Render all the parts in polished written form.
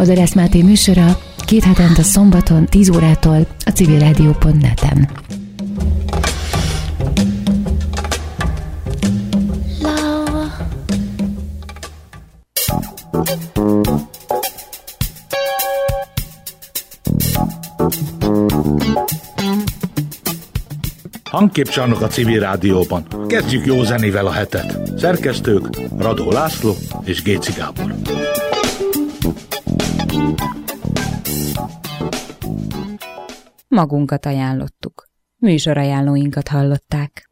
Odarász Máté műsora 2 hetente szombaton 10 órától a civilradio.net-en. Hangképcsarnok a Civil Rádióban. Kezdjük jó zenével a hetet. Szerkesztők Radó László és Géci Gábor. Magunkat ajánlottuk. Műsorajánlóinkat hallották.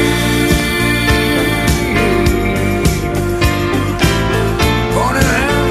Born in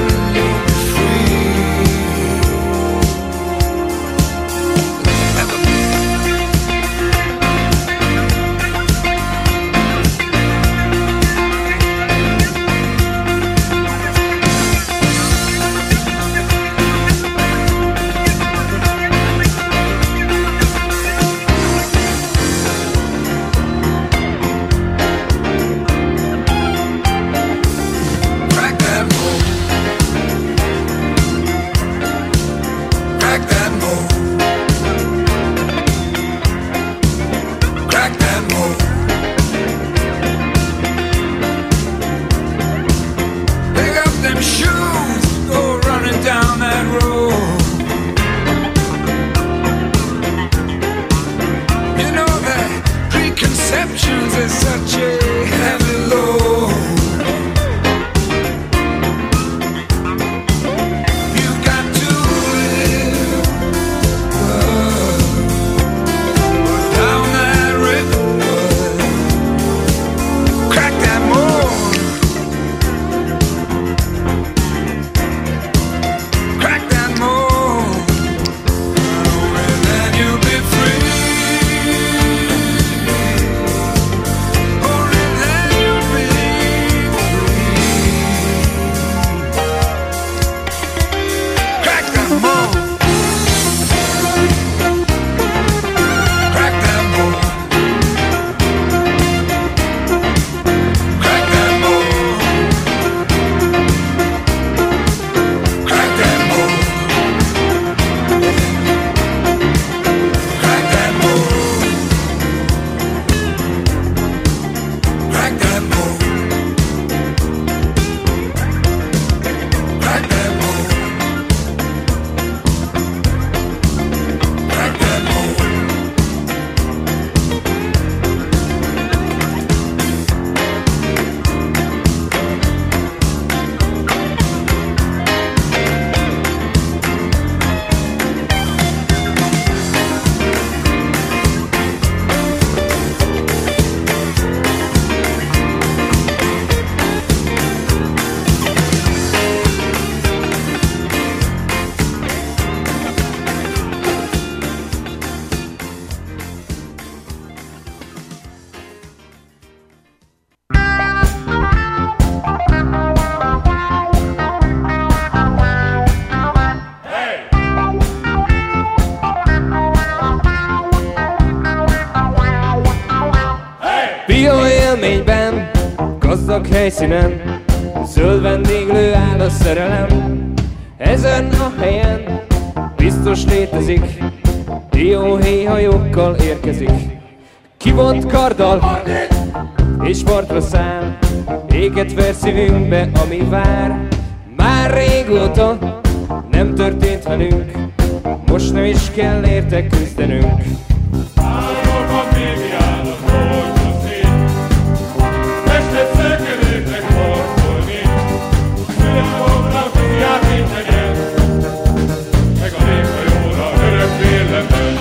gazdag helyszínen, zöld vendéglő áll a szerelem. Ezen a helyen biztos létezik, dióhéjhajókkal érkezik. Kivont karddal és partra száll, éget ver szívünkbe, ami vár. Már régóta nem történt velünk, most nem is kell érte küzdenünk. Álmokban még járnak dolgozni, testet szökölőknek parkolni, szülemoknak játék legyen, meg a léghajóra örök véletlen.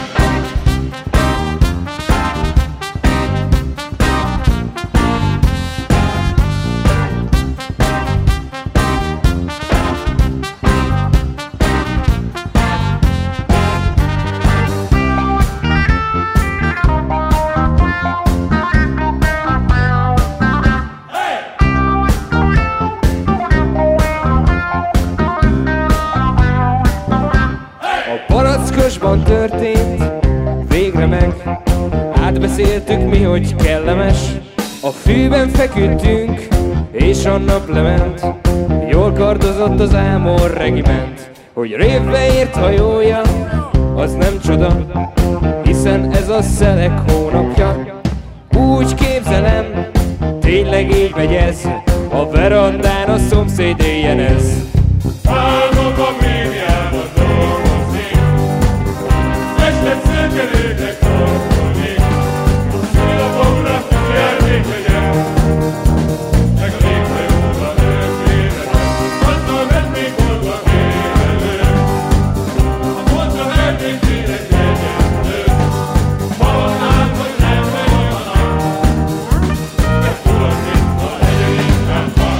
Történt, végre meg átbeszéltük mi, hogy kellemes. A fűben feküdtünk, és a nap lement. Jól kardozott az Ámor regiment. Hogy révbe ért hajója, az nem csoda, hiszen ez a szelek hónapja. Úgy képzelem, tényleg így megy ez, a verandán a szomszéd éjjenez. Álmokban még járnak dolgozni, testet szökölőknek parkolni, szülapoknak játék legyen, meg a léghajóra örök véletlen. Azzal mennék boldog élelő, a pontra vernék tényleg legyenlő. Halnánk, hogy nem megy a nap, de tudod, mint a hegyeikben van.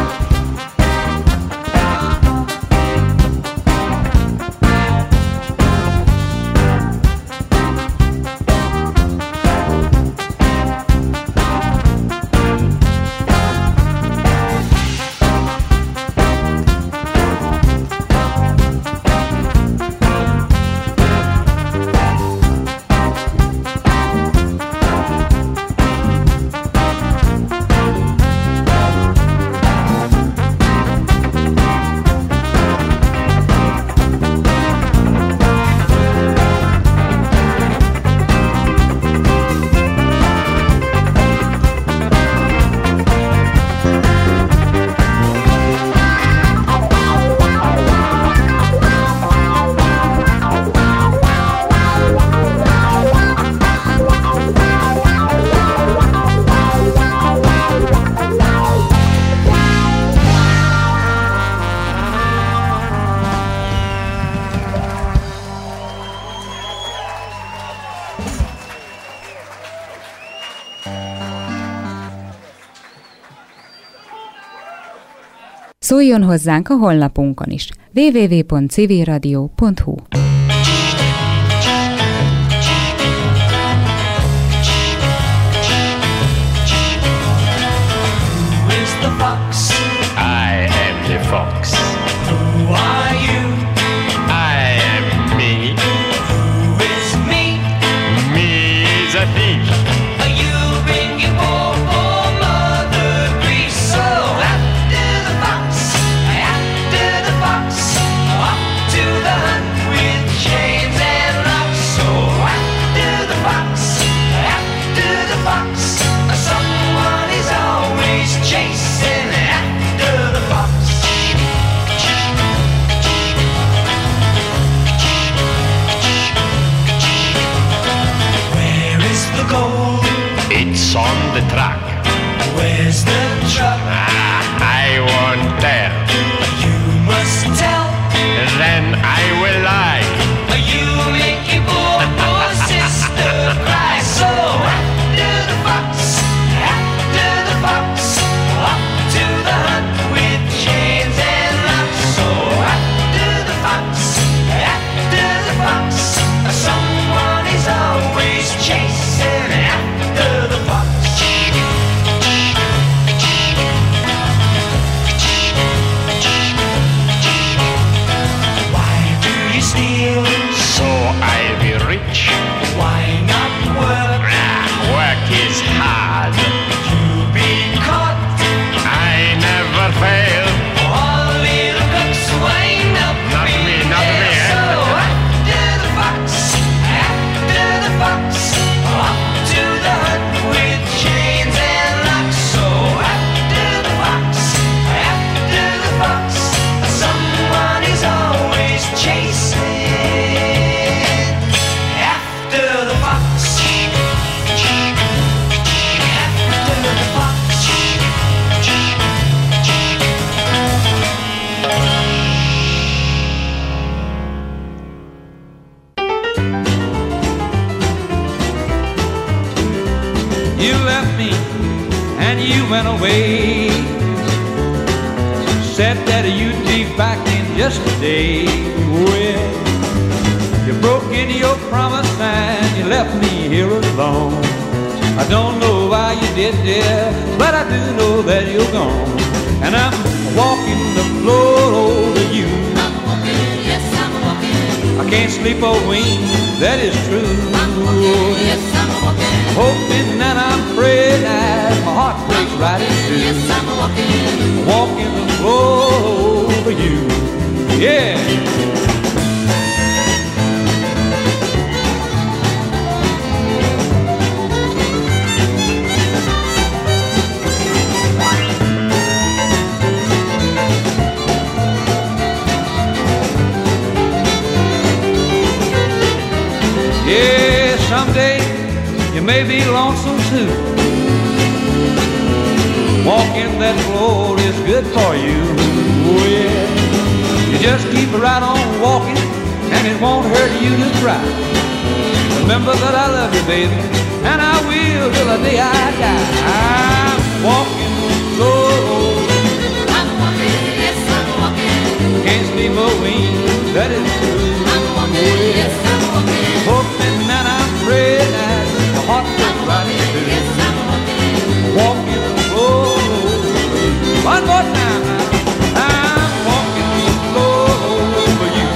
Szóljon hozzánk a honlapunkon is. www.civilradio.hu. Fox. Who are you? I am me. Who is me? Me is a thief. You bring your poor mother grief. So after the fox, off to the hunt with chains and locks. So after the fox, someone is always chasing after the fox. Gold. It's on the track. Where's the truck? I won't tell. You must tell. Then I will lie. You make your poor sister cry. So after the fox, up to the hunt with chains and locks. So after the fox, someone is always chasing after the fox. Why do you steal? So I'll be rich. Why not work? Work is hard. You'll be caught You left me and you went away. Said that you'd be back in just a day. Well, you broke into your promise and you left me here alone. I don't know why you did, dear, but I do know that you're gone. And I'm walking the floor over you. I'm walking, yes, I'm walking. I can't sleep or wink, that is true. I'm walking, yes, I'm walking. Hoping and I'm praying that my heart breaks right in two. Yes, I'm walking. Walking the floor over you. Yeah. Yeah, someday you may be lonesome too. Walking that floor is good for you. Oh yeah, you just keep right on walking and it won't hurt you to try. Remember that I love you, baby, and I will till the day I die. I'm walking the floor over you. I'm walking, yes, I'm walking. Can't sleep or wink, that is true. I'm walking, yes, I'm walking. Hoping and I'm praying that my heart goes right in two. Yes, I'm walking. Walking the floor over you. One more time now. I'm walking the floor over you.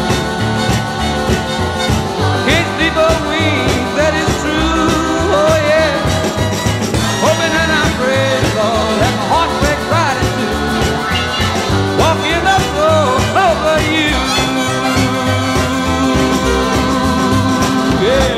Can't sleep or wink, that is true. Oh yeah. Hoping and I'm praying, Lord, that my heart breaks right in two. Walking the floor over you. Yeah.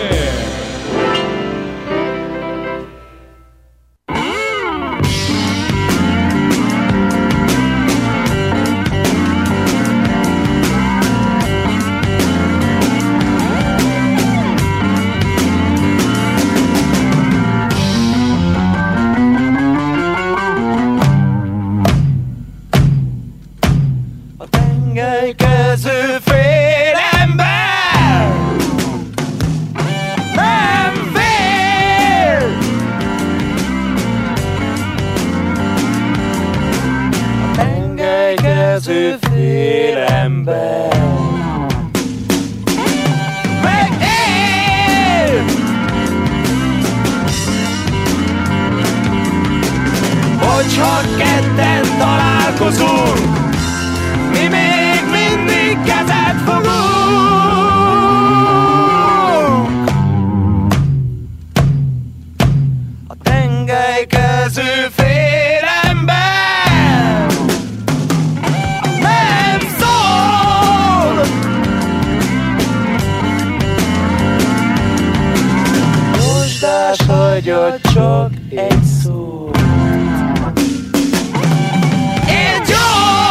A tengerkező fél ember nem fél. A tengerkező fél ember megél. Hogyha ketten találkozunk, mi még mindig kezet fogunk. A tengelykező fél ember nem szól. Mosdás hagyott csak egy szó. Egy jó!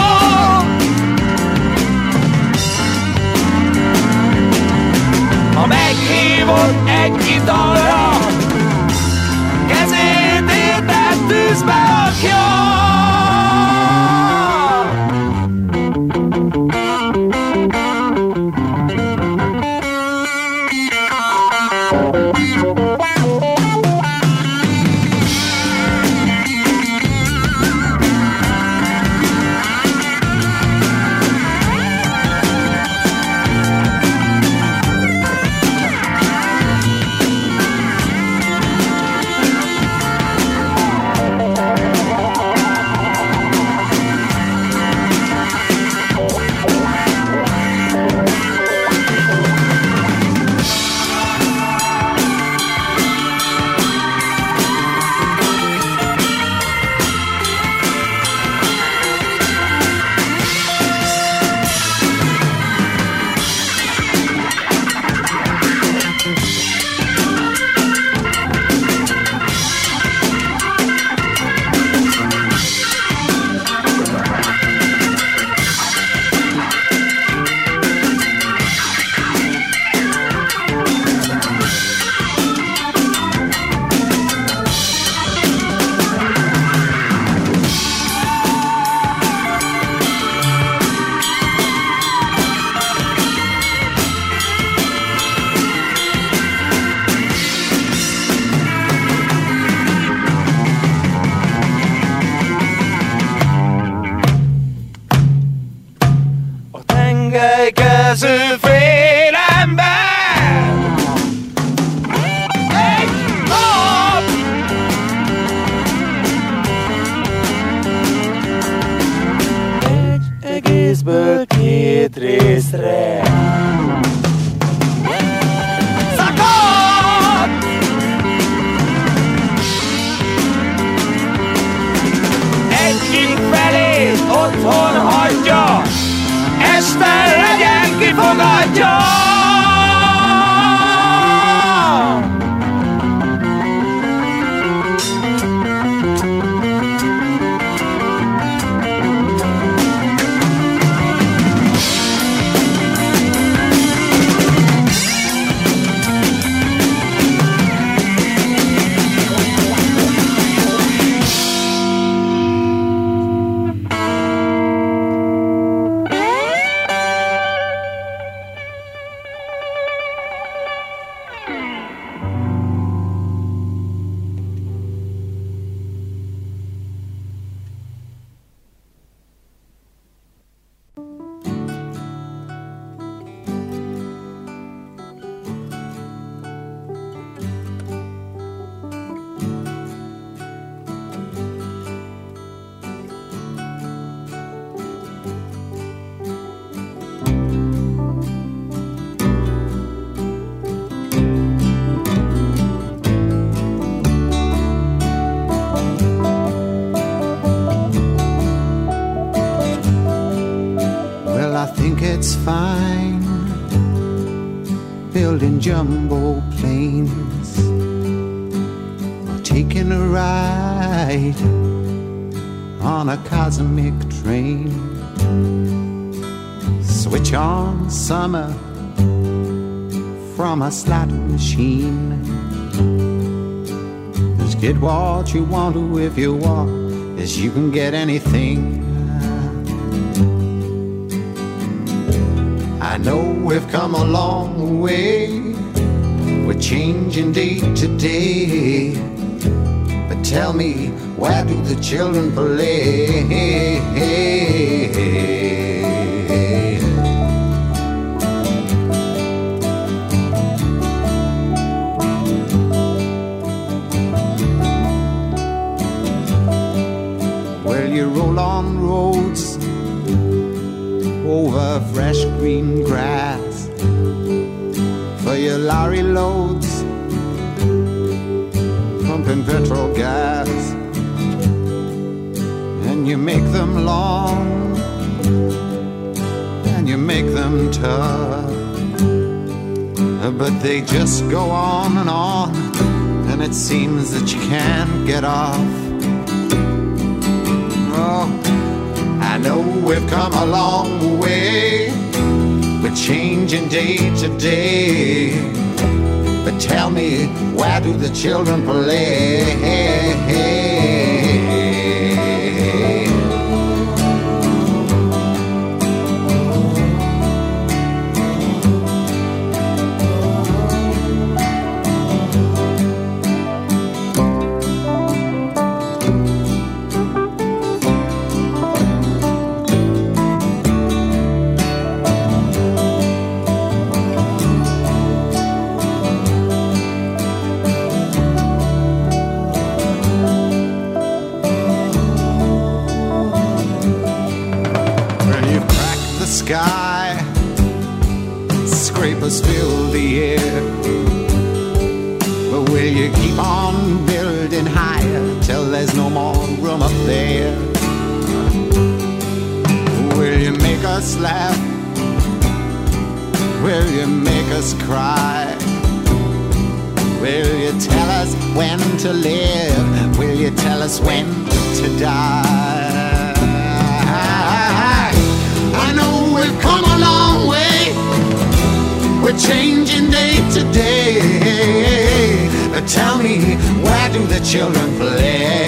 Ha meghívott egy italra, kezét érted tűzbe rakja. it's fine, building jumbo planes, or taking a ride on a cosmic train. Switch on summer from a slot machine. Just get what you want to if you want, as you can get anything. I know we've come a long way, we're changing day to day, but tell me, where do the children play? Well, you roll on roads over fresh green grass for your lorry loads, pumping petrol gas, and you make them long and you make them tough, but they just go on, and it seems that you can't get off. Oh, I know we've come a long way, we're changing day to day, but tell me, where do the children play? Sky, scrapers fill the air, but will you keep on building higher till there's no more room up there? Will you make us laugh? Will you make us cry? Will you tell us when to live? Will you tell us when to die? I know we've come a long way, we're changing day to day, but tell me, where do the children play?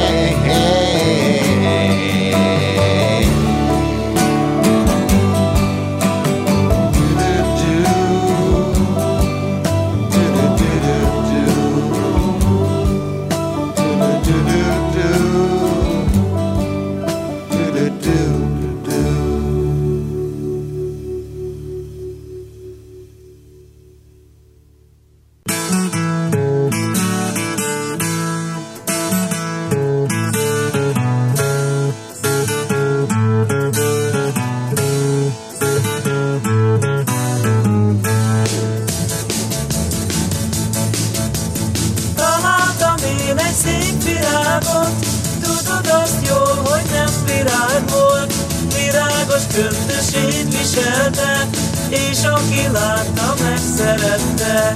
Köntösét viselte, és aki látta, megszerette.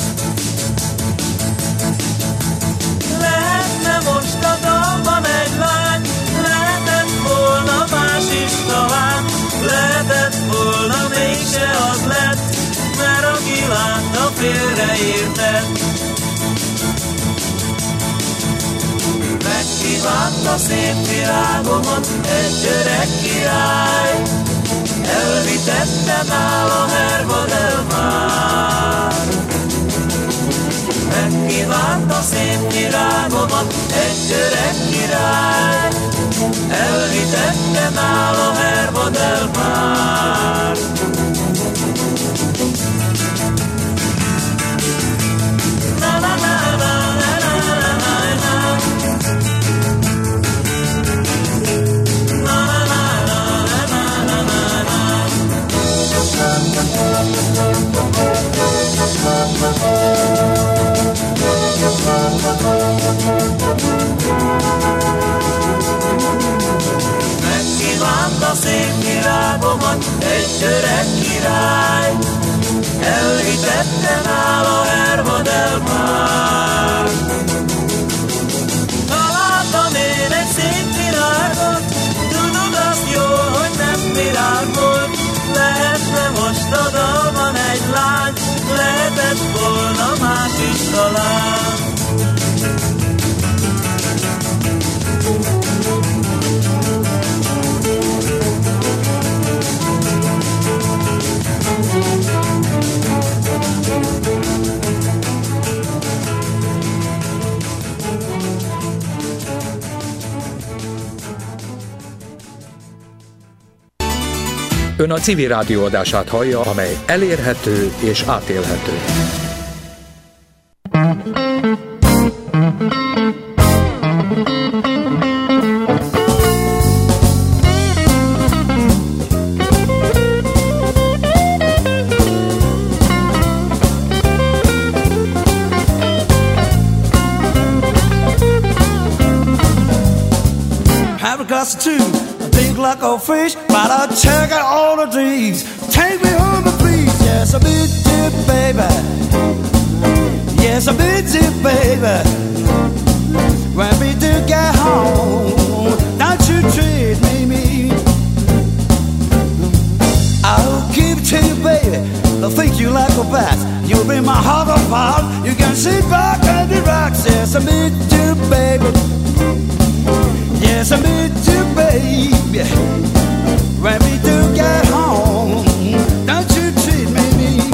Lehetne most a dalban egy lány, lehetett volna más is talán, lehetett volna mégse az lett, mert aki látta, félreértett. Megkívánta szép virágomat egy öreg király, elvitette nála Herba del Mar. Megkívánta szép virágomat egy öreg király, elvitette nála Herba del Mar. Na na na na na na na na. Na na na na na na na. aki tetten áll a Hermodel már. Találtam én egy szép virágot, tudod azt jól, hogy nem virág volt. Lehetne most a dalban egy lány, lehetett volna más is talán. Ön a Civil Rádió adását hallja, amely elérhető és átélhető. Have a glass of two, think like a fish, but I'll check out all the dreams. Take me home, please. Yes, I miss you, baby. Yes, I miss you, baby. When we do get home, don't you treat me mean. I'll give it to you, baby. I'll think you like a bat. You'll be my heart of heart. You can sit back and relax. Yes, I miss you, baby. Yes, I miss you, baby. When we do get home, don't you treat me mean.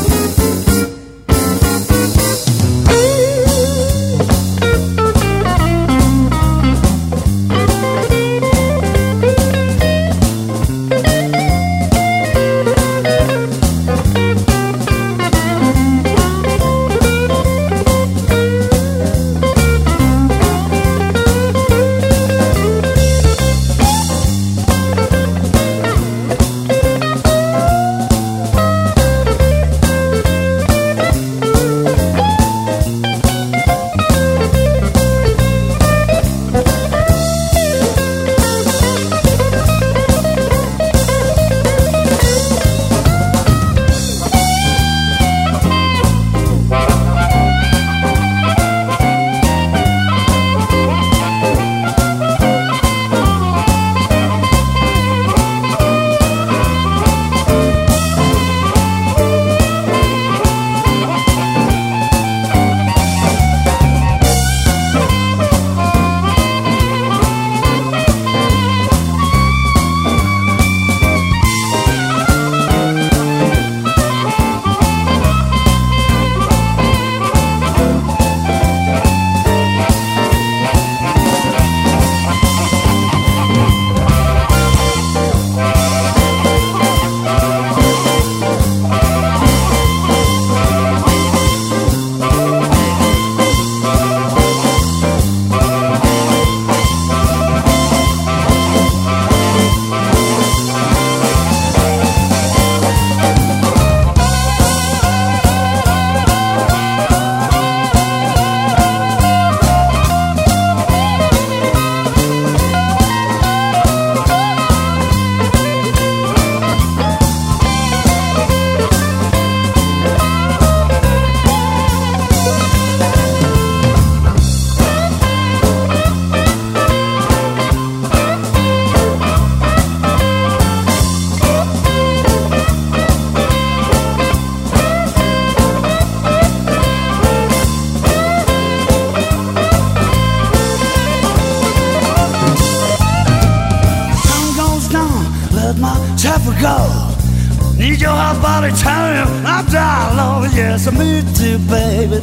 Need your hot body telling you I'm down low. Yes, I miss you, baby.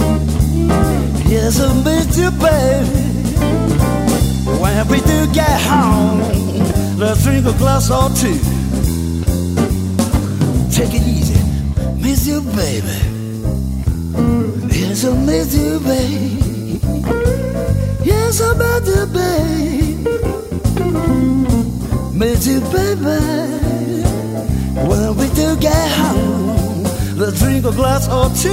Yes, I miss you, baby. When we do get home, let's drink a glass or two. Take it easy, miss you, baby. Yes, I miss you, baby. Yes, I miss you, baby. Miss you, baby. When we do get home, let's drink a glass or two.